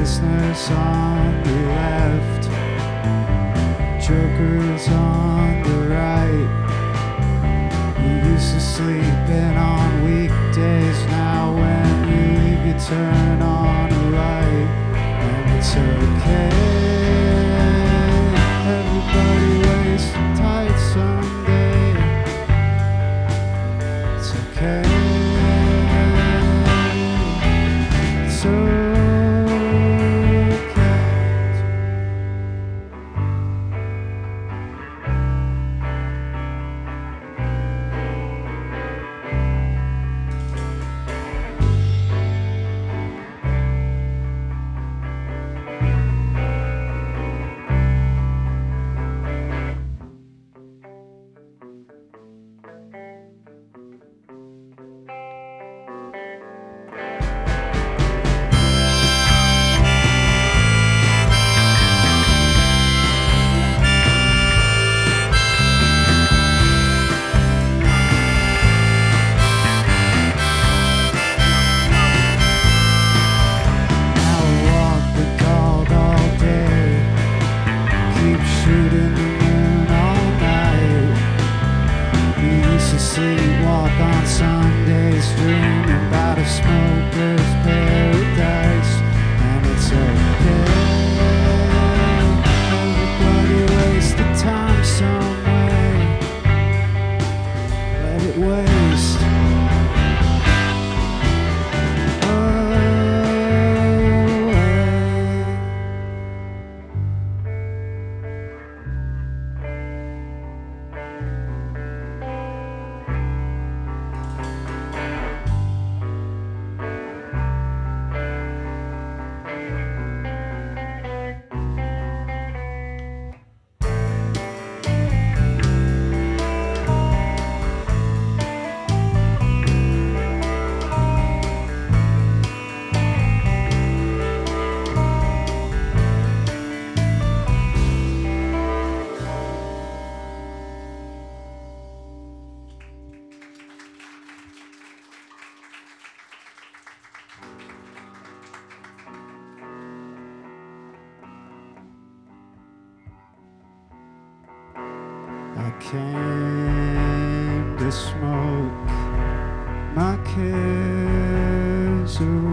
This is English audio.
prisoners on the left, jokers on the right. You used to sleep in on weekdays, now when you leave you turn on a light. And it's okay, everybody wastes tight someday. It's okay, it's okay. Shooting the moon all night. We used to sleepwalk on Sundays, dreaming about a smoker's paradise. And it's okay, everybody wasted time some way. Let it waste. I came to smoke my cares away.